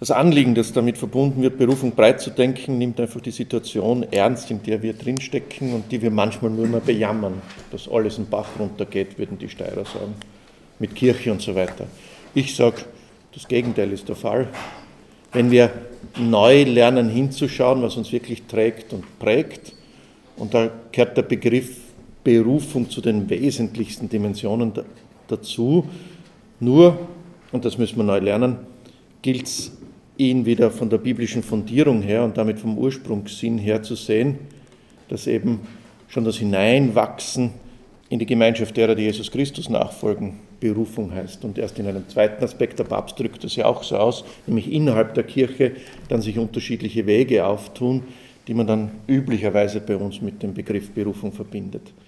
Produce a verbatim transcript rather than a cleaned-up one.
Das Anliegen, das damit verbunden wird, Berufung breit zu denken, nimmt einfach die Situation ernst, in der wir drinstecken und die wir manchmal nur mehr bejammern, dass alles im Bach runtergeht, würden die Steirer sagen, mit Kirche und so weiter. Ich sage, das Gegenteil ist der Fall. Wenn wir neu lernen hinzuschauen, was uns wirklich trägt und prägt, und da gehört der Begriff Berufung zu den wesentlichsten Dimensionen dazu, nur, und das müssen wir neu lernen, gilt es, ihn wieder von der biblischen Fundierung her und damit vom Ursprungssinn her zu sehen, dass eben schon das Hineinwachsen in die Gemeinschaft derer, die Jesus Christus nachfolgen, Berufung heißt. Und erst in einem zweiten Aspekt, der Papst drückt das ja auch so aus, nämlich innerhalb der Kirche dann sich unterschiedliche Wege auftun, die man dann üblicherweise bei uns mit dem Begriff Berufung verbindet.